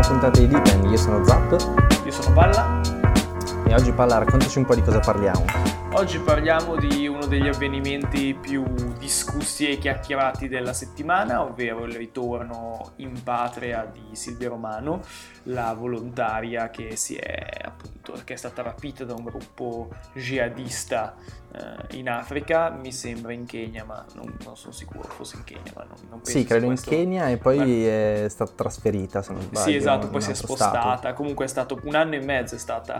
puntata di Dipend, io sono Zap. Io sono Palla. E oggi Palla, raccontaci un po' di cosa parliamo. Oggi parliamo di uno degli avvenimenti più discussi e chiacchierati della settimana, ovvero il ritorno in patria di Silvia Romano, la volontaria che è stata rapita da un gruppo jihadista in Africa, mi sembra in Kenya, ma non sono sicuro, forse in Kenya, ma non penso. Sì, credo in Kenya e poi è stata trasferita, se non sbaglio. Sì, esatto, poi si è spostata, stato. Comunque è stato 1 anno e mezzo, è stata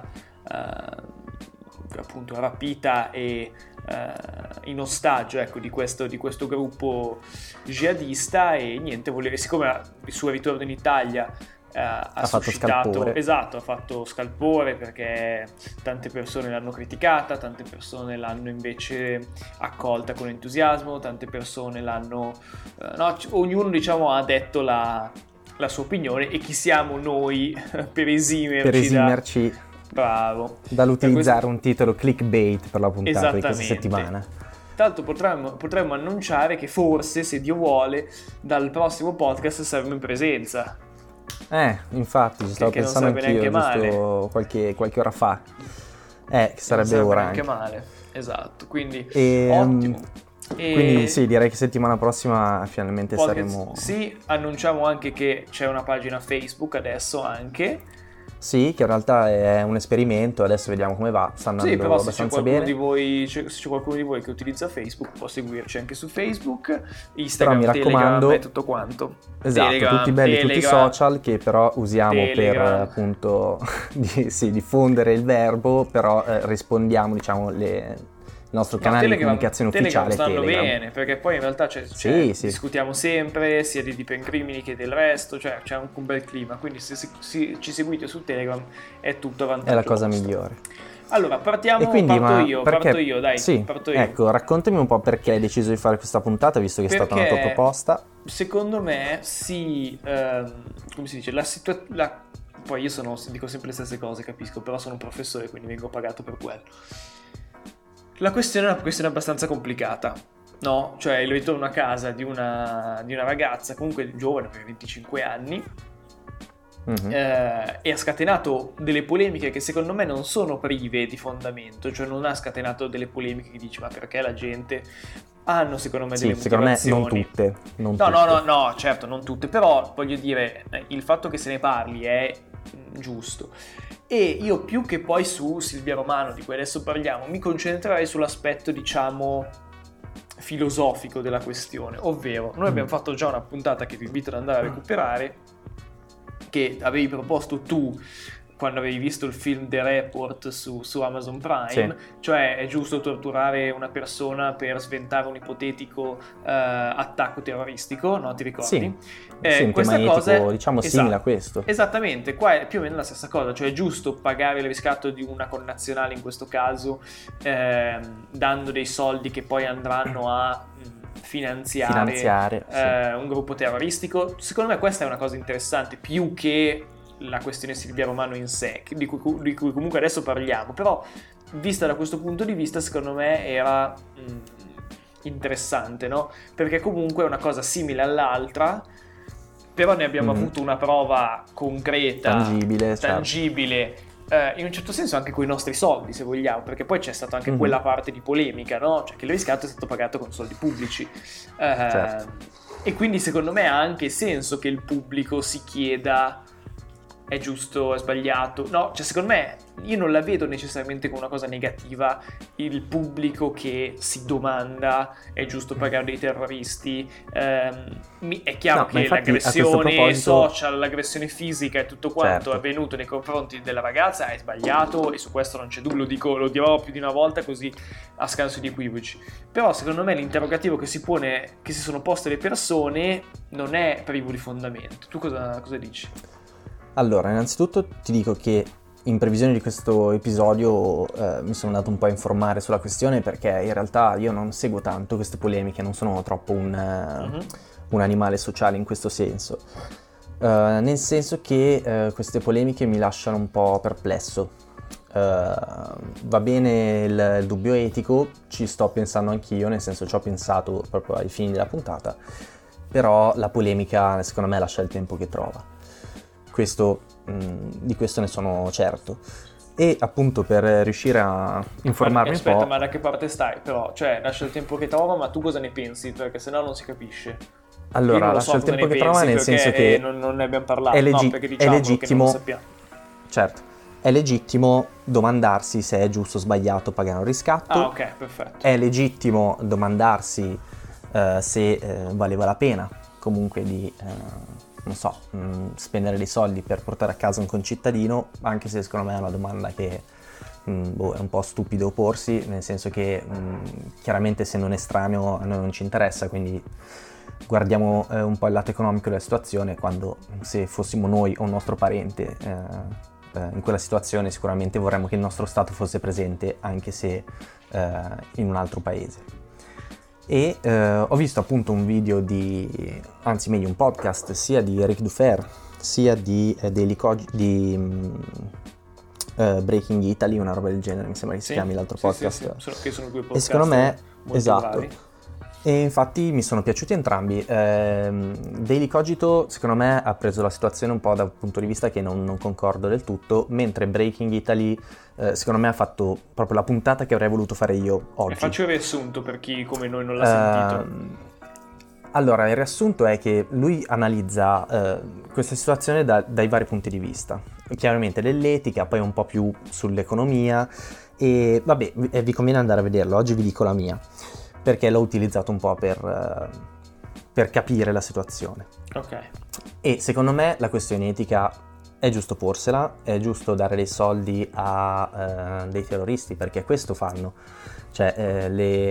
appunto rapita e in ostaggio, ecco, di questo gruppo jihadista, e niente, siccome il suo ritorno in Italia ha suscitato scalpore. Esatto, ha fatto scalpore, perché tante persone l'hanno criticata, tante persone l'hanno invece accolta con entusiasmo, tante persone l'hanno ognuno, diciamo, ha detto la sua opinione, e chi siamo noi per esimerci Bravo. Dall'utilizzare un titolo clickbait per la puntata di questa settimana. Tra l'altro potremmo annunciare che forse, se Dio vuole, dal prossimo podcast saremo in presenza. Infatti, ci stavo pensando anch'io, giusto qualche ora fa. Che sarebbe ora neanche anche. male, esatto, quindi ottimo. Quindi sì, direi che settimana prossima finalmente podcast, saremo... Sì, annunciamo anche che c'è una pagina Facebook adesso anche. Sì, che in realtà è un esperimento, adesso vediamo come va, sta andando abbastanza bene. Se c'è qualcuno di voi che utilizza Facebook, può seguirci anche su Facebook, Instagram, però mi raccomando, Telegram e tutto quanto. Esatto, Telegram, tutti belli, tutti i social che però usiamo Telegram. Per appunto diffondere il verbo, però rispondiamo, diciamo, il nostro canale di comunicazione ufficiale stanno Telegram. Bene, perché poi in realtà discutiamo sempre sia di Dipend Crimini che del resto, cioè c'è anche un bel clima, quindi se ci seguite su Telegram è tutto vantaggioso. È la cosa migliore. Allora, parto io, dai. Sì, ecco, raccontami un po' perché hai deciso di fare questa puntata, visto che è stata una tua proposta. Secondo me, come si dice, poi io dico sempre le stesse cose, capisco, però sono un professore, quindi vengo pagato per quello. La questione è una questione abbastanza complicata, no? Cioè il ritorno a casa di una ragazza, comunque giovane, per 25 anni, e ha scatenato delle polemiche che secondo me non sono prive di fondamento, cioè non ha scatenato delle polemiche che dici ma perché la gente... Hanno secondo me delle motivazioni. Secondo me non tutte. No, certo, non tutte, però voglio dire, il fatto che se ne parli è giusto. E io, più che poi su Silvia Romano, di cui adesso parliamo, mi concentrerei sull'aspetto, diciamo, filosofico della questione, ovvero noi abbiamo fatto già una puntata che vi invito ad andare a recuperare, che avevi proposto tu quando avevi visto il film The Report su Amazon Prime, sì. Cioè è giusto torturare una persona per sventare un ipotetico attacco terroristico, no? Ti ricordi? Sì, questa cosa etico, diciamo, simile a questo. Esattamente, qua è più o meno la stessa cosa, cioè è giusto pagare il riscatto di una connazionale in questo caso, dando dei soldi che poi andranno a finanziare un gruppo terroristico. Secondo me questa è una cosa interessante, più che la questione Silvia Romano in sé, di cui comunque adesso parliamo, però vista da questo punto di vista secondo me era interessante, no? Perché comunque è una cosa simile all'altra, però ne abbiamo avuto una prova concreta, tangibile, in un certo senso anche con i nostri soldi, se vogliamo, perché poi c'è stata anche quella parte di polemica, no? Cioè che il riscatto è stato pagato con soldi pubblici, e quindi secondo me ha anche senso che il pubblico si chieda è giusto, è sbagliato. No, cioè secondo me io non la vedo necessariamente come una cosa negativa il pubblico che si domanda è giusto pagare dei terroristi. È chiaro che l'aggressione social, l'aggressione fisica e tutto quanto è avvenuto nei confronti della ragazza è sbagliato, e su questo non c'è dubbio, lo dirò più di una volta così a scanso di equivoci. Però secondo me l'interrogativo che si sono poste le persone non è privo di fondamento. Tu cosa dici? Allora, innanzitutto ti dico che in previsione di questo episodio mi sono andato un po' a informare sulla questione, perché in realtà io non seguo tanto queste polemiche, non sono troppo un animale sociale in questo senso, nel senso che queste polemiche mi lasciano un po' perplesso. Va bene il dubbio etico, ci sto pensando anch'io, nel senso ci ho pensato proprio ai fini della puntata, però la polemica secondo me lascia il tempo che trova. di questo ne sono certo. E appunto per riuscire a informarmi un po'... Aspetta, ma da che parte stai? Però, cioè, lascia il tempo che trova, ma tu cosa ne pensi? Perché sennò non si capisce. Allora, lascia il tempo che trova nel senso che... Non ne abbiamo parlato, perché è legittimo, che non lo sappiamo. Certo, è legittimo domandarsi se è giusto o sbagliato pagare un riscatto. Ah, ok, perfetto. È legittimo domandarsi se valeva la pena comunque di... spendere dei soldi per portare a casa un concittadino, anche se secondo me è una domanda che è un po' stupido porsi, nel senso che chiaramente essendo un estraneo a noi non ci interessa, quindi guardiamo un po' il lato economico della situazione, quando se fossimo noi o un nostro parente in quella situazione sicuramente vorremmo che il nostro Stato fosse presente anche se in un altro paese. E ho visto appunto un video un podcast sia di Eric Dufer sia di Breaking Italy, una roba del genere, mi sembra che si chiami l'altro podcast. Che sono due podcast. E secondo me, molto esatto. bravi. E infatti mi sono piaciuti entrambi. Daily Cogito secondo me ha preso la situazione un po' da un punto di vista che non concordo del tutto, mentre Breaking Italy secondo me ha fatto proprio la puntata che avrei voluto fare io oggi. E faccio il riassunto per chi come noi non l'ha sentito. Allora, il riassunto è che lui analizza questa situazione dai vari punti di vista. Chiaramente dell'etica, poi un po' più sull'economia e vabbè, vi conviene andare a vederlo. Oggi vi dico la mia, perché l'ho utilizzato un po' per capire la situazione. Ok. E secondo me la questione etica è giusto porsela, è giusto dare dei soldi a dei terroristi, perché questo fanno. Cioè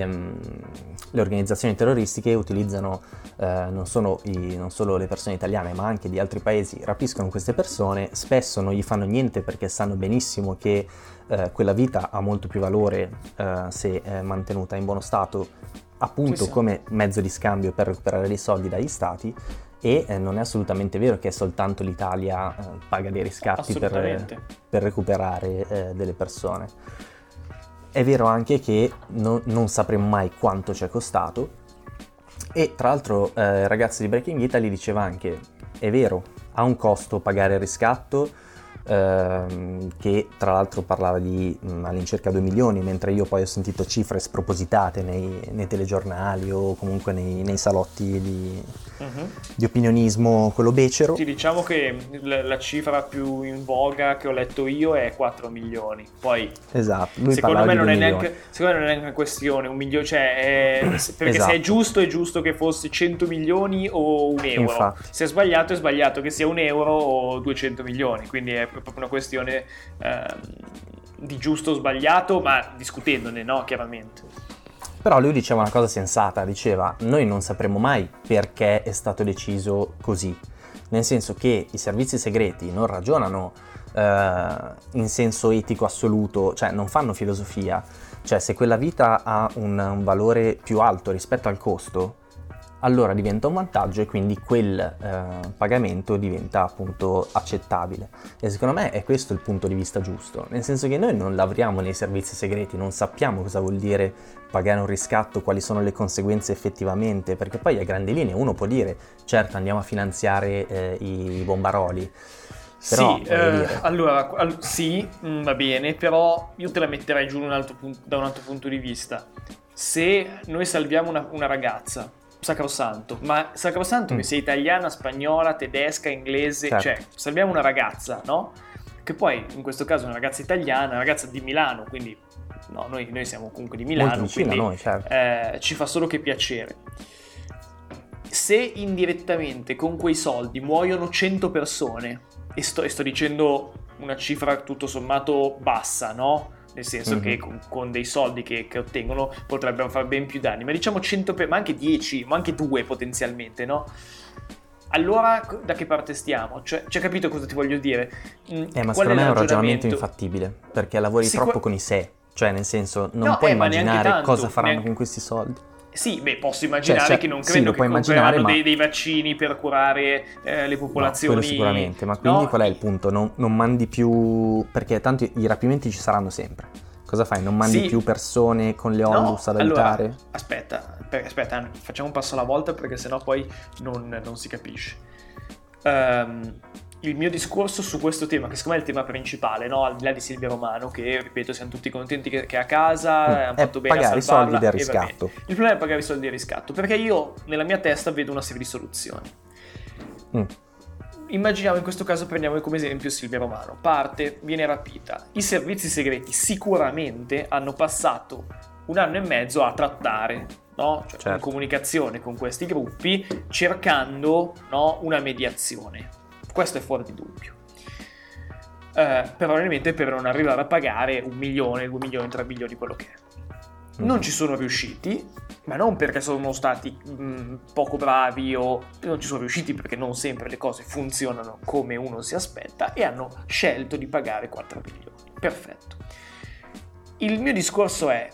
le organizzazioni terroristiche utilizzano non solo le persone italiane ma anche di altri paesi, rapiscono queste persone, spesso non gli fanno niente perché sanno benissimo che quella vita ha molto più valore se mantenuta in buono stato, appunto come mezzo di scambio per recuperare dei soldi dagli stati. E non è assolutamente vero che soltanto l'Italia paga dei riscatti per recuperare delle persone. È vero anche che non sapremo mai quanto ci è costato, e tra l'altro il ragazzo di Breaking Italy diceva anche, è vero, ha un costo pagare il riscatto, che tra l'altro parlava di all'incirca 2 milioni, mentre io poi ho sentito cifre spropositate nei telegiornali o comunque nei salotti di opinionismo, quello becero. Sì, diciamo che la cifra più in voga che ho letto io è 4 milioni. Poi esatto, lui secondo me non è neanche una questione, 1 milione, cioè perché esatto. Se è giusto che fosse 100 milioni o 1 euro. Infatti. Se è sbagliato che sia 1 euro o 200 milioni, quindi è proprio una questione di giusto o sbagliato, ma discutendone, no? Chiaramente. Però lui diceva una cosa sensata, diceva noi non sapremo mai perché è stato deciso così, nel senso che i servizi segreti non ragionano in senso etico assoluto, cioè non fanno filosofia, cioè se quella vita ha un valore più alto rispetto al costo, allora diventa un vantaggio e quindi quel pagamento diventa appunto accettabile. E secondo me è questo il punto di vista giusto, nel senso che noi non lavoriamo nei servizi segreti, non sappiamo cosa vuol dire pagare un riscatto, quali sono le conseguenze effettivamente, perché poi a grandi linee uno può dire certo andiamo a finanziare i bombaroli. Però, allora sì, va bene, però io te la metterei giù da un altro punto di vista. Se noi salviamo una ragazza, sacrosanto che sia italiana, spagnola, tedesca, inglese, certo. Cioè salviamo una ragazza, no? Che poi in questo caso è una ragazza italiana, una ragazza di Milano, quindi no, noi siamo comunque di Milano, quindi noi, certo. Ci fa solo che piacere. Se indirettamente con quei soldi muoiono 100 persone, e sto dicendo una cifra tutto sommato bassa, no? Nel senso che con dei soldi che ottengono potrebbero fare ben più danni, ma diciamo 100, ma anche 10, ma anche 2 potenzialmente, no? Allora da che parte stiamo? Cioè capito cosa ti voglio dire? Ma secondo me è un ragionamento infattibile, perché lavori troppo con i sé, cioè nel senso non puoi immaginare cosa faranno con questi soldi. Sì, posso immaginare che non credo che compreranno dei vaccini per curare le popolazioni. No, quello sicuramente, ma quindi qual è il punto? Non mandi più, perché tanto i rapimenti ci saranno sempre. Cosa fai? Non mandi più persone con le onlus ad aiutare? Allora, aspetta, facciamo un passo alla volta perché sennò poi non si capisce. il mio discorso su questo tema, che secondo me è il tema principale, no? Al di là di Silvia Romano, che ripeto siamo tutti contenti che è a casa, hanno fatto bene a salvarla, pagare i soldi del riscatto. Il problema è pagare i soldi del riscatto, perché io nella mia testa vedo una serie di soluzioni. Immaginiamo, in questo caso prendiamo come esempio Silvia Romano, parte, viene rapita, i servizi segreti sicuramente hanno passato 1 anno e mezzo a trattare, no? Cioè, in comunicazione con questi gruppi, cercando, no, una mediazione. Questo è fuori di dubbio. Probabilmente per non arrivare a pagare 1 milione, 2 milioni, 3 milioni, quello che è. Non ci sono riusciti, ma non perché sono stati poco bravi, o non ci sono riusciti perché non sempre le cose funzionano come uno si aspetta, e hanno scelto di pagare 4 milioni. Perfetto. Il mio discorso è: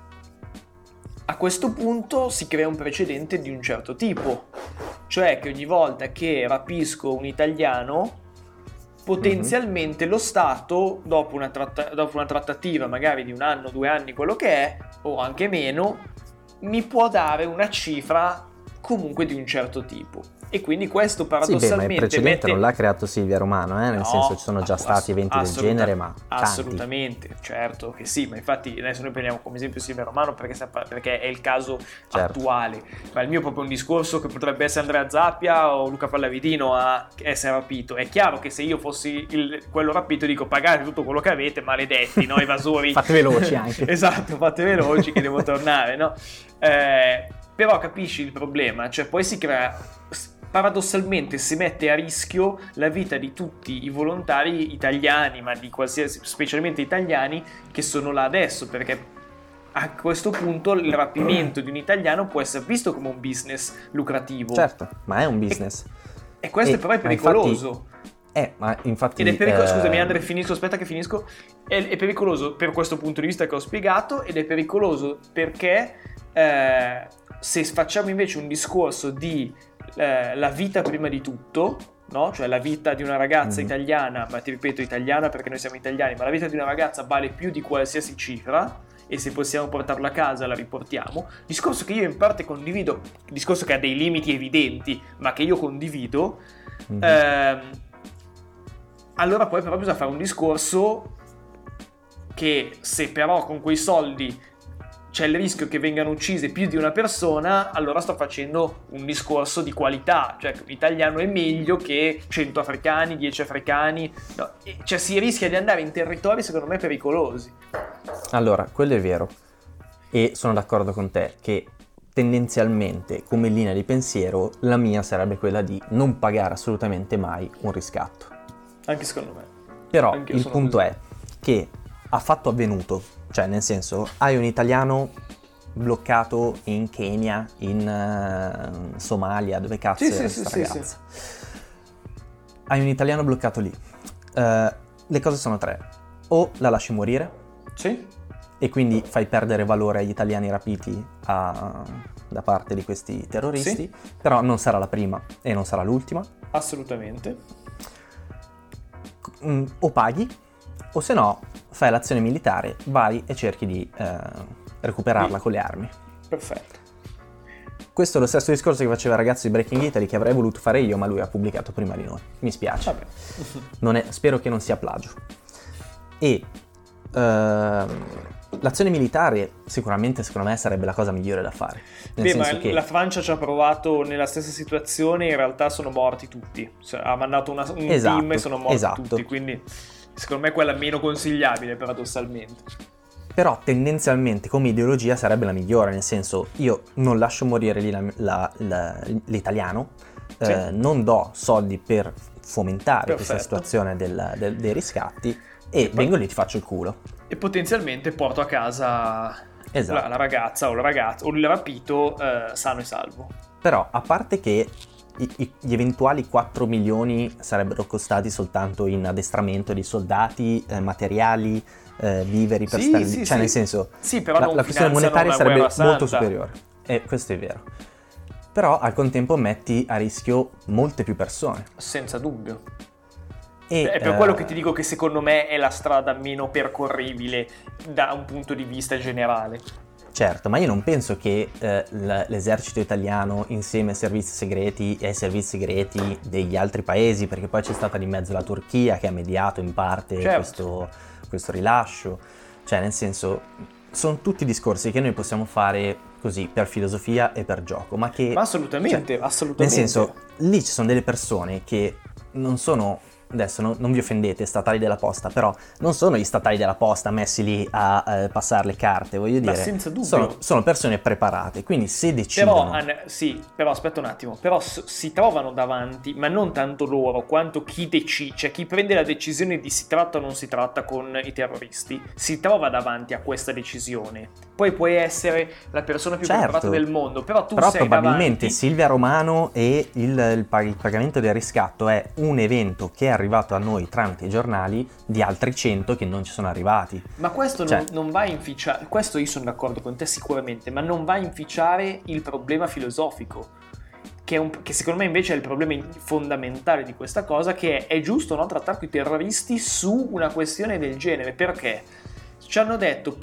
a questo punto si crea un precedente di un certo tipo, cioè che ogni volta che rapisco un italiano, potenzialmente lo Stato, dopo una trattativa magari di 1 anno, 2 anni, quello che è, o anche meno, mi può dare una cifra comunque di un certo tipo. E quindi questo paradossalmente... Sì, ma il precedente non l'ha creato Silvia Romano, nel senso ci sono già stati eventi del genere, ma tanti. Assolutamente, certo che sì, ma infatti adesso noi prendiamo come esempio Silvia Romano perché è il caso attuale, ma il mio è proprio un discorso che potrebbe essere Andrea Zappia o Luca Pallavidino a essere rapito. È chiaro che se io fossi quello rapito dico: pagate tutto quello che avete, maledetti, no, evasori. Fate veloci anche. Esatto, fate veloci che devo tornare, no? Però capisci il problema, cioè poi si crea, paradossalmente si mette a rischio la vita di tutti i volontari italiani, ma di qualsiasi, specialmente italiani, che sono là adesso, perché a questo punto il rapimento di un italiano può essere visto come un business lucrativo. Certo, ma è un business. E questo però è pericoloso. Ma infatti... Ed è pericoloso, scusami Andre, aspetta che finisco. È pericoloso per questo punto di vista che ho spiegato, ed è pericoloso perché se facciamo invece un discorso di la vita prima di tutto, no? Cioè la vita di una ragazza italiana, ma ti ripeto italiana perché noi siamo italiani, ma la vita di una ragazza vale più di qualsiasi cifra, e se possiamo portarla a casa la riportiamo. Discorso che io in parte condivido, discorso che ha dei limiti evidenti, ma che io condivido. Allora poi però bisogna fare un discorso che, se però con quei soldi c'è il rischio che vengano uccise più di una persona, allora sto facendo un discorso di qualità, cioè un italiano è meglio che 100 africani, 10 africani, no, cioè si rischia di andare in territori secondo me pericolosi. Allora, quello è vero, e sono d'accordo con te che tendenzialmente, come linea di pensiero, la mia sarebbe quella di non pagare assolutamente mai un riscatto. Anche secondo me. Però il punto è che ha fatto avvenuto, cioè nel senso, hai un italiano bloccato in Kenya, in Somalia, dove cazzo è questa ragazza? Hai un italiano bloccato lì. Le cose sono 3: o la lasci morire, e quindi fai perdere valore agli italiani rapiti da parte di questi terroristi, però non sarà la prima e non sarà l'ultima. Assolutamente. O paghi, o se no fai l'azione militare, vai e cerchi di recuperarla con le armi. Perfetto. Questo è lo stesso discorso che faceva il ragazzo di Breaking Italy, che avrei voluto fare io, ma lui ha pubblicato prima di noi. Mi spiace. Spero che non sia plagio. E l'azione militare sicuramente, secondo me, sarebbe la cosa migliore da fare. Ma la Francia ci ha provato nella stessa situazione, in realtà sono morti tutti. Ha mandato un team e sono morti tutti, quindi secondo me è quella meno consigliabile, paradossalmente. Però tendenzialmente come ideologia sarebbe la migliore, nel senso, io non lascio morire l'italiano, non do soldi per fomentare questa situazione dei riscatti, e vengo lì e ti faccio il culo. E potenzialmente porto a casa la ragazza o il ragazzo o il rapito sano e salvo. Però, a parte che gli eventuali 4 milioni sarebbero costati soltanto in addestramento di soldati, materiali, viveri per stare lì, nel senso, però la questione monetaria sarebbe molto superiore, e questo è vero. Però al contempo metti a rischio molte più persone. Senza dubbio. È per quello che ti dico che secondo me è la strada meno percorribile da un punto di vista generale. Certo, ma io non penso che l'esercito italiano insieme ai servizi segreti e ai servizi segreti degli altri paesi, perché poi c'è stata di mezzo la Turchia che ha mediato in parte questo rilascio, cioè nel senso sono tutti discorsi che noi possiamo fare così per filosofia e per gioco, ma assolutamente, assolutamente. Nel senso, lì ci sono delle persone che non sono... Adesso non vi offendete, statali della posta, però non sono gli statali della posta messi lì a passare le carte, voglio dire. Ma senza dubbio. Sono persone preparate, quindi se decidono... Però aspetta un attimo, però si trovano davanti, ma non tanto loro, quanto chi decide, cioè chi prende la decisione di si tratta o non si tratta con i terroristi, si trova davanti a questa decisione. Poi puoi essere la persona più preparata del mondo, però tu sei probabilmente davanti... Silvia Romano e il pagamento del riscatto è un evento che è arrivato a noi tramite i giornali di altri 100 che non ci sono arrivati. Ma questo non va a inficiare, questo io sono d'accordo con te sicuramente, ma non va a inficiare il problema filosofico, che secondo me invece è il problema fondamentale di questa cosa, che è giusto non trattare i terroristi su una questione del genere, perché ci hanno detto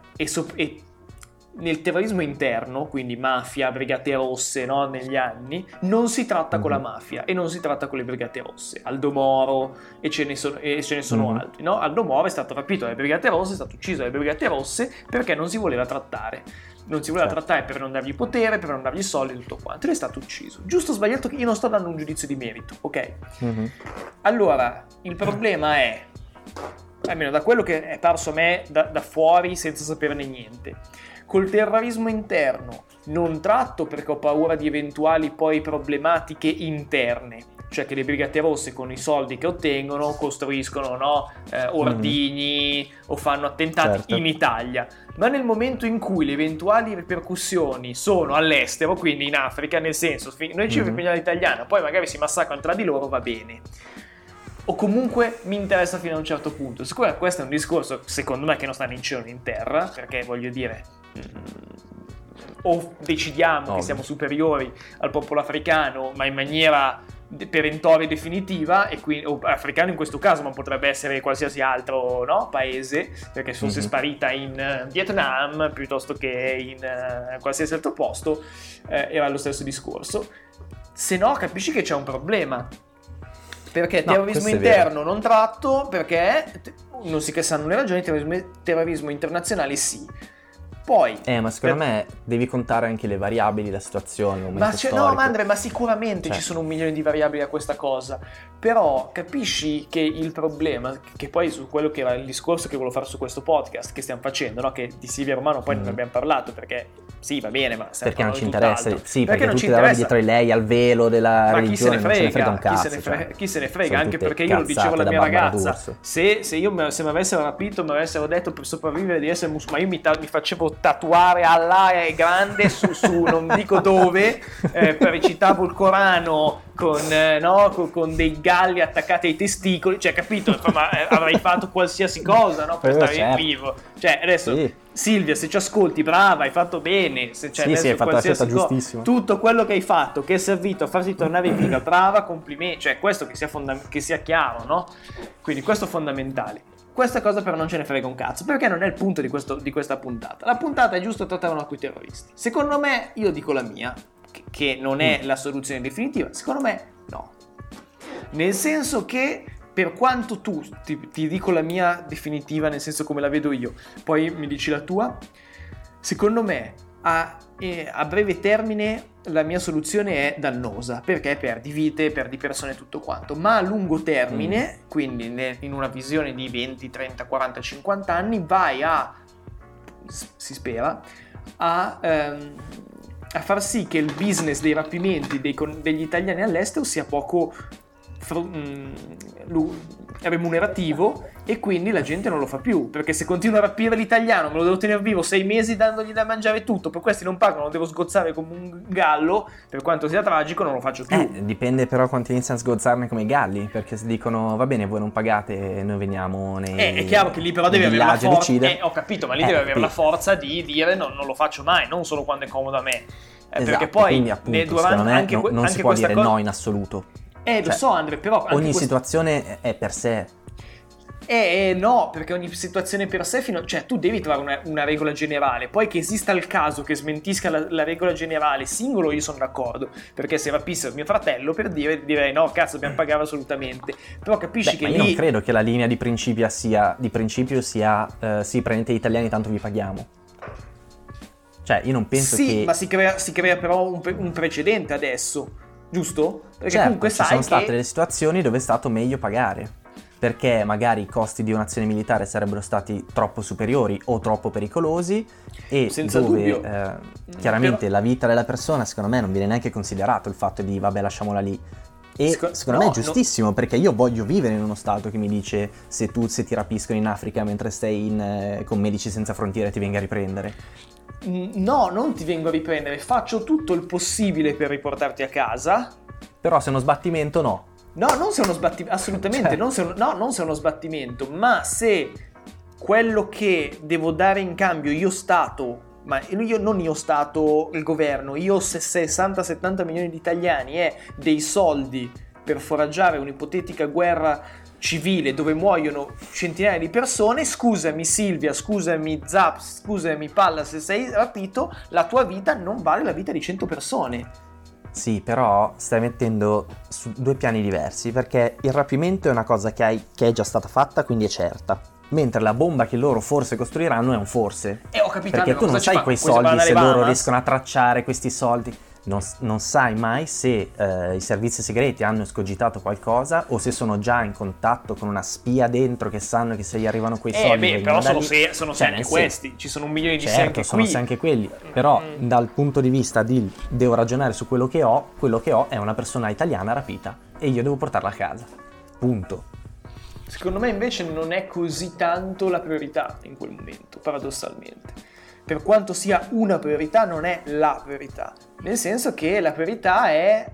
nel terrorismo interno, quindi mafia, brigate rosse, no, negli anni, non si tratta con la mafia e non si tratta con le brigate rosse. Aldo Moro e ce ne sono altri, no? Aldo Moro è stato rapito dalle brigate rosse, è stato ucciso dalle brigate rosse perché non si voleva trattare. Non si voleva trattare per non dargli potere, per non dargli soldi e tutto quanto. Ed è stato ucciso. Giusto o sbagliato, che io non sto dando un giudizio di merito, ok? Allora, il problema è, almeno da quello che è parso a me da fuori senza saperne niente, col terrorismo interno non tratto perché ho paura di eventuali poi problematiche interne, cioè che le brigate rosse con i soldi che ottengono costruiscono ordigni o fanno attentati in Italia, ma nel momento in cui le eventuali ripercussioni sono all'estero, quindi in Africa, nel senso noi ci fermiamo all'italiana, poi magari si massacrano tra di loro, va bene, o comunque mi interessa fino a un certo punto. Sicuramente questo è un discorso secondo me che non sta né in cielo né in terra, perché voglio dire, o decidiamo che siamo superiori al popolo africano ma in maniera perentoria e definitiva, e quindi, o africano in questo caso, ma potrebbe essere qualsiasi altro paese, perché se fosse sparita in Vietnam piuttosto che in qualsiasi altro posto era lo stesso discorso. Se no capisci che c'è un problema, perché terrorismo interno non tratto, perché non si sanno le ragioni, terrorismo internazionale sì. Poi, ma secondo me devi contare anche le variabili, la situazione, il momento storico. No, Andre, ma sicuramente ci sono 1 milione di variabili a questa cosa. Però capisci che il problema, che poi su quello che era il discorso che volevo fare su questo podcast che stiamo facendo, no? Che di Silvia Romano poi non abbiamo parlato, perché sì, va bene, ma perché non ci interessa, sì, perché tutti davanti dietro di lei al velo della religione, non se ne frega un cazzo. Chi se ne frega, anche perché io lo dicevo alla mia ragazza, se mi avessero rapito, mi avessero detto per sopravvivere di essere musulmano, io mi facevo tatuare Allah è grande su non dico dove, recitavo il Corano con dei galli attaccati ai testicoli, cioè capito, insomma avrei fatto qualsiasi cosa, no, per stare vivo, cioè adesso Silvia, se ci ascolti, brava, hai fatto bene, hai fatto la scelta giustissima, tutto quello che hai fatto che è servito a farti tornare in vita, brava, complimenti, cioè questo che sia chiaro, no? Quindi questo è fondamentale. Questa cosa però non ce ne frega un cazzo, perché non è il punto di questa puntata. La puntata è giusto trattare coi terroristi. Secondo me, io dico la mia, che non è la soluzione definitiva, secondo me no. Nel senso che, per quanto tu ti dico la mia definitiva, nel senso come la vedo io, poi mi dici la tua, secondo me a breve termine la mia soluzione è dannosa, perché perdi vite, perdi persone e tutto quanto, ma a lungo termine, quindi in una visione di 20, 30, 40, 50 anni, vai si spera, a far sì che il business dei rapimenti degli italiani all'estero sia poco remunerativo, e quindi la gente non lo fa più, perché se continuo a rapire l'italiano me lo devo tenere vivo 6 mesi dandogli da mangiare tutto, per questi non pagano, lo devo sgozzare come un gallo, per quanto sia tragico non lo faccio più. Dipende però quanto iniziano a sgozzarne come i galli, perché se dicono va bene voi non pagate, noi veniamo nei è chiaro che lì però deve avere la forza, ho capito, ma lì deve avere la forza di dire non lo faccio mai, non solo quando è comodo a me, perché poi quindi, appunto, secondo me non si può dire no in assoluto. Lo so, Andre, però ogni situazione è per sé. No, perché ogni situazione per sé cioè tu devi trovare una regola generale. Poi che esista il caso che smentisca la regola generale singolo, io sono d'accordo, perché se rapissero mio fratello, per direi no, cazzo, dobbiamo pagare assolutamente. Però capisci che io non credo che la linea di principio sia sì, prendete gli italiani, tanto vi paghiamo. Cioè io non penso che... Sì, ma si crea però un precedente adesso, giusto? Perché certo, comunque ci sono state delle situazioni dove è stato meglio pagare, perché magari i costi di un'azione militare sarebbero stati troppo superiori o troppo pericolosi, e senza dove dubbio. chiaramente la vita della persona, secondo me, non viene neanche considerato il fatto di vabbè, lasciamola lì. E secondo me è giustissimo, perché io voglio vivere in uno stato che mi dice se ti rapiscono in Africa mentre stai con Medici Senza Frontiere ti venga a riprendere. No, non ti vengo a riprendere, faccio tutto il possibile per riportarti a casa. Però se è uno sbattimento, no. No, non se è uno sbattimento, assolutamente, non se è uno sbattimento, ma se quello che devo dare in cambio io Stato, ma non io Stato, il governo, io 60-70 milioni di italiani è dei soldi per foraggiare un'ipotetica guerra civile dove muoiono centinaia di persone, scusami Silvia, scusami Zap, scusami Palla, se sei rapito, la tua vita non vale la vita di 100 persone. Sì, però stai mettendo su due piani diversi, perché il rapimento è una cosa che è già stata fatta, quindi è certa, mentre la bomba che loro forse costruiranno è un forse. Ho capito, perché tu non sai quei soldi, se loro riescono a tracciare questi soldi. Non sai mai se i servizi segreti hanno escogitato qualcosa, o se sono già in contatto con una spia dentro che sanno che se gli arrivano quei soldi... però sono anche questi, ci sono 1 milione di certo, sono anche quelli, però dal punto di vista di devo ragionare su quello che ho è una persona italiana rapita e io devo portarla a casa, punto. Secondo me invece non è così tanto la priorità in quel momento, paradossalmente. Per quanto sia una priorità, non è la priorità. Nel senso che la priorità è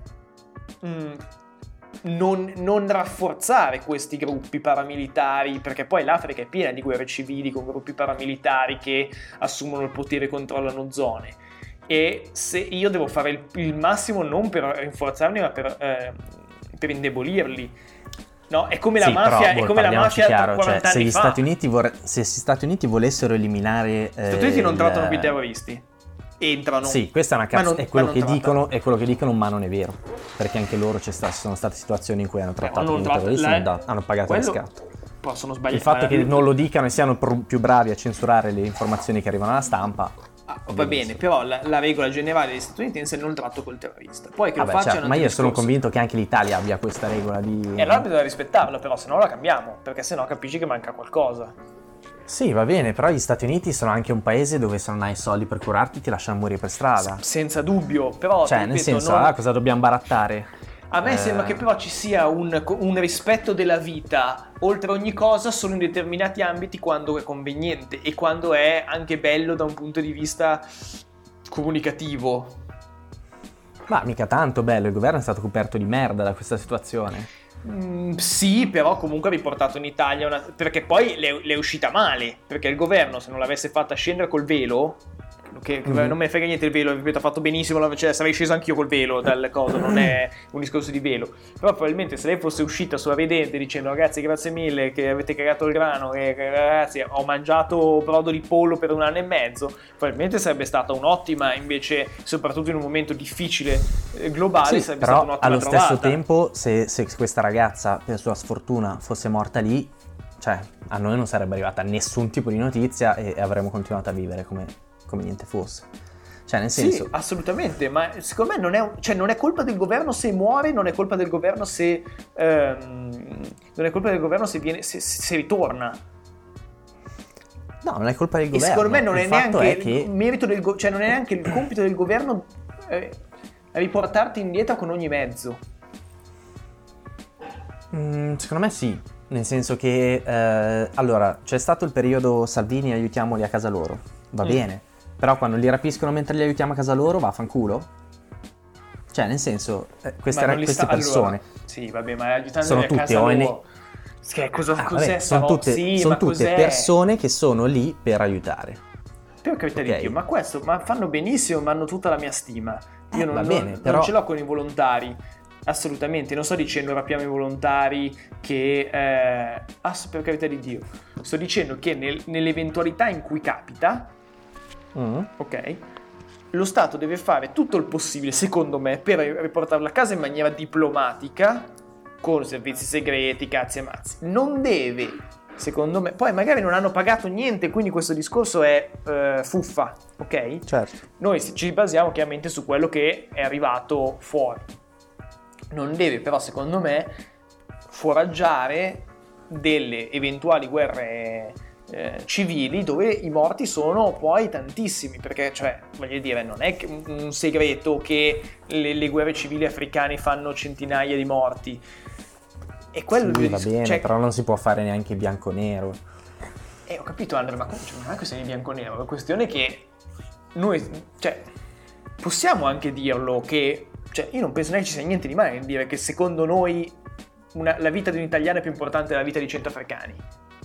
non rafforzare questi gruppi paramilitari, perché poi l'Africa è piena di guerre civili con gruppi paramilitari che assumono il potere e controllano zone. E se io devo fare il massimo non per rinforzarli, ma per indebolirli. No, è come la mafia, però, è come la mafia chiaro, 40 cioè, anni fa. Se gli Stati Uniti volessero eliminare... Gli Stati Uniti non trattano più i terroristi. Entrano. Sì, questa è una cazzo, è quello che dicono, ma non è vero. Perché anche loro ci sono state situazioni in cui hanno trattato come terroristi e hanno pagato riscatto. Possono sbagliare. Il fatto che non lo dicano e siano più bravi a censurare le informazioni che arrivano alla stampa... va bene, però la regola generale degli statunitensi è non tratto col terrorista. Poi che lo facciano, ma io sono convinto che anche l'Italia abbia questa regola di... E allora bisogna rispettarla, però se no la cambiamo, perché se no capisci che manca qualcosa. Sì, va bene, però gli Stati Uniti sono anche un paese dove se non hai soldi per curarti ti lasciano morire per strada. Senza dubbio, però... Cioè, nel senso, cosa dobbiamo barattare? A me sembra che però ci sia un rispetto della vita oltre ogni cosa solo in determinati ambiti, quando è conveniente e quando è anche bello da un punto di vista comunicativo. Ma mica tanto bello, il governo è stato coperto di merda da questa situazione. Sì, però comunque ha riportato in Italia perché poi le è uscita male, perché il governo, se non l'avesse fatta scendere col velo, che non me ne frega niente il velo, ripeto, ha fatto benissimo, sarei sceso anch'io col velo dal coso, non è un discorso di velo, però probabilmente se lei fosse uscita sulla Vedente dicendo ragazzi grazie mille che avete cagato il grano e ragazzi ho mangiato brodo di pollo per 1 anno e mezzo, probabilmente sarebbe stata un'ottima, invece soprattutto in un momento difficile globale, sì, sarebbe però stata un'ottima allo trovata. stesso tempo se questa ragazza per sua sfortuna fosse morta lì, cioè a noi non sarebbe arrivata nessun tipo di notizia e avremmo continuato a vivere come niente fosse. Cioè, nel senso... Sì, assolutamente, ma secondo me non è colpa del governo se muore, non è colpa del governo se se ritorna. No, non è colpa del governo. E secondo me non è neanche il merito cioè non è neanche il compito del governo riportarti indietro con ogni mezzo. Secondo me sì, nel senso che allora c'è stato il periodo Salvini aiutiamoli a casa loro, va bene, però quando li rapiscono mentre li aiutiamo a casa loro vaffanculo. Cioè nel senso queste persone allora, sì vabbè, ma aiutandoli sono a tutte casa loro cos'è sono tutte persone che sono lì per aiutare. Per carità di Dio, ma fanno benissimo, ma hanno tutta la mia stima. Io non ce l'ho con i volontari. assolutamente, non sto dicendo rapiamo i volontari che per carità di Dio, sto dicendo che nell'eventualità in cui capita, ok, lo Stato deve fare tutto il possibile, secondo me, per riportarlo a casa in maniera diplomatica, con servizi segreti, cazzi e mazzi. Non deve, secondo me, poi magari non hanno pagato niente, quindi questo discorso è fuffa, ok? Certo. Noi ci basiamo chiaramente su quello che è arrivato fuori. Non deve però, secondo me, foraggiare delle eventuali guerre civili dove i morti sono poi tantissimi, perché, cioè, voglio dire, non è un segreto che le guerre civili africane fanno centinaia di morti. E quello sì, va bene, cioè, però non si può fare neanche bianco-nero. Ho capito, Andrea, ma non è questione di bianco-nero, è una questione che noi, cioè, possiamo anche dirlo che, cioè, io non penso neanche ci sia niente di male nel dire che secondo noi la vita di un italiano è più importante della vita di 100 africani.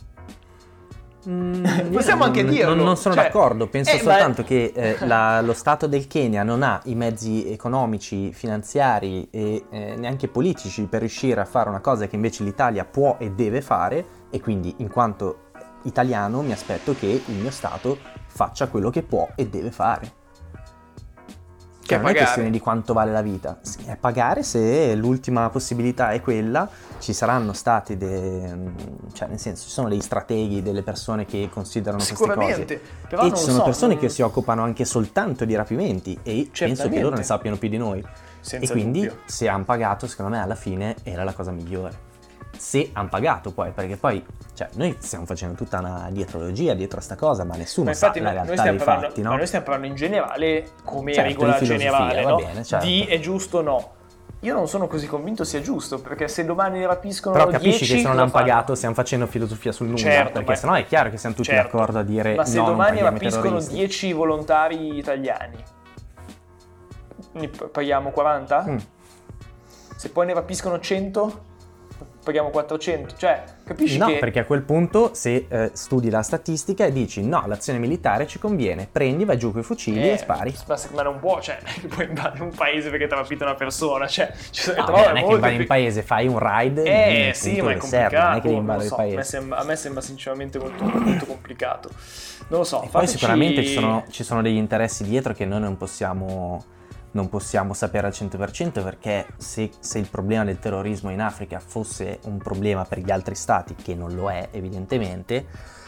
Possiamo anche dirlo. Non sono d'accordo, penso soltanto che lo Stato del Kenya non ha i mezzi economici, finanziari e neanche politici per riuscire a fare una cosa che invece l'Italia può e deve fare, e quindi in quanto italiano mi aspetto che il mio Stato faccia quello che può e deve fare. Cioè, non è questione di quanto vale la vita, è pagare se l'ultima possibilità è quella. Ci saranno stati cioè, nel senso, ci sono dei strateghi, delle persone che considerano queste cose, però e ci sono persone che si occupano anche soltanto di rapimenti, e penso che loro ne sappiano più di noi. Senza e quindi dubbio. Se hanno pagato, secondo me alla fine era la cosa migliore. Se hanno pagato poi, perché poi, cioè, noi stiamo facendo tutta una dietrologia dietro a sta cosa, ma nessuno sa la realtà dei fatti, no? Ma noi stiamo parlando in generale come certo, regola generale, no? Bene, certo. Di è giusto o no. Io non sono così convinto sia giusto, perché se domani rapiscono 10, però capisci che se non hanno pagato stiamo facendo filosofia sul nulla, certo, perché sennò è chiaro che siamo tutti d'accordo a dire ma se no, domani non rapiscono 10 volontari italiani, ne paghiamo 40? Se poi ne rapiscono 100, paghiamo 400, cioè, capisci no, che... perché a quel punto se studi la statistica e dici no, l'azione militare ci conviene, prendi, vai giù coi fucili e spari. Ma non può, cioè, puoi invadere un paese perché ti ha rapito una persona, cioè... No, non è che invadi un paese, fai un raid, sì, ma è complicato, serve, non è che invadi il paese. A me sembra sinceramente molto, molto complicato, non lo so. Poi sicuramente ci sono degli interessi dietro che noi non possiamo sapere al 100%, perché se il problema del terrorismo in Africa fosse un problema per gli altri stati, che non lo è evidentemente,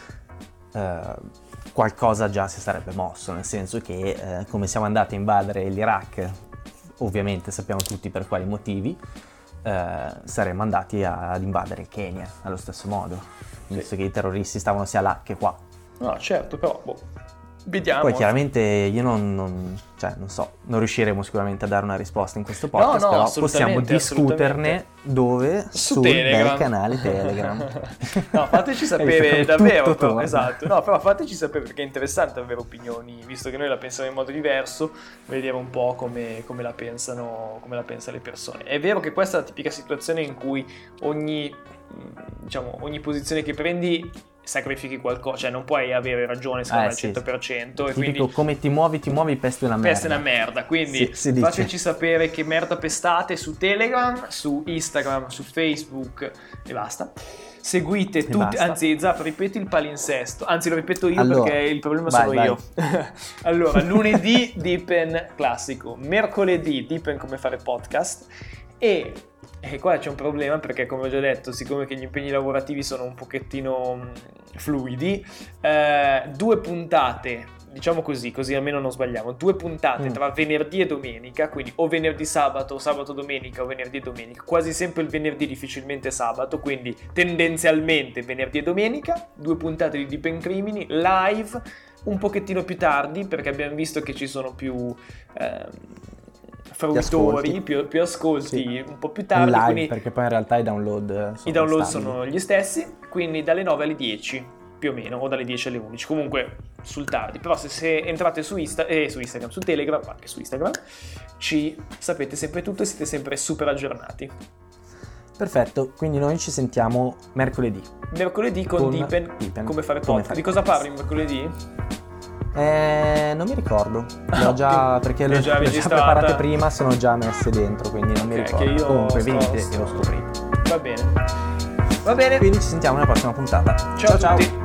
qualcosa già si sarebbe mosso, nel senso che come siamo andati a invadere l'Iraq, ovviamente sappiamo tutti per quali motivi, saremmo andati ad invadere il Kenya allo stesso modo, visto che i terroristi stavano sia là che qua. No, certo, però vediamo. Poi chiaramente io non riusciremo sicuramente a dare una risposta in questo podcast, però possiamo discuterne dove? Sul bel canale Telegram. No, fateci sapere davvero, però, esatto. No, però fateci sapere, perché è interessante avere opinioni, visto che noi la pensiamo in modo diverso, vedere un po' come la pensano le persone. È vero che questa è la tipica situazione in cui ogni posizione che prendi sacrifichi qualcosa, cioè non puoi avere ragione secondo me al 100%. E quindi come ti muovi, pesti una merda. Pesti una merda, quindi fateci sapere che merda pestate su Telegram, su Instagram, su Facebook e basta. Seguite tutti, anzi Zap, ripeti il palinsesto, anzi lo ripeto io perché il problema sono io. Allora, lunedì Deepen classico, mercoledì Deepen come fare podcast, e qua c'è un problema perché, come ho già detto, siccome che gli impegni lavorativi sono un pochettino fluidi, 2 puntate, diciamo così almeno non sbagliamo, 2 puntate tra venerdì e domenica, quindi o venerdì sabato, o sabato domenica, o venerdì e domenica, quasi sempre il venerdì, difficilmente sabato, quindi tendenzialmente venerdì e domenica, 2 puntate di Deep and Crimini, live, un pochettino più tardi, perché abbiamo visto che ci sono più... fruitori, più ascolti un po' più tardi, live, quindi perché poi in realtà i download sono gli stessi, quindi dalle 9 alle 10 più o meno, o dalle 10 alle 11, comunque sul tardi. Però se entrate su Instagram, su Telegram, anche su Instagram, ci sapete sempre tutto e siete sempre super aggiornati. Perfetto, quindi noi ci sentiamo mercoledì con Deepen come fare podcast. Di cosa parli mercoledì? Non mi ricordo, perché le ho già preparate prima, sono già messe dentro, quindi non mi ricordo. Comunque venite e lo scoprite. Va bene. Quindi ci sentiamo nella prossima puntata. Ciao a tutti.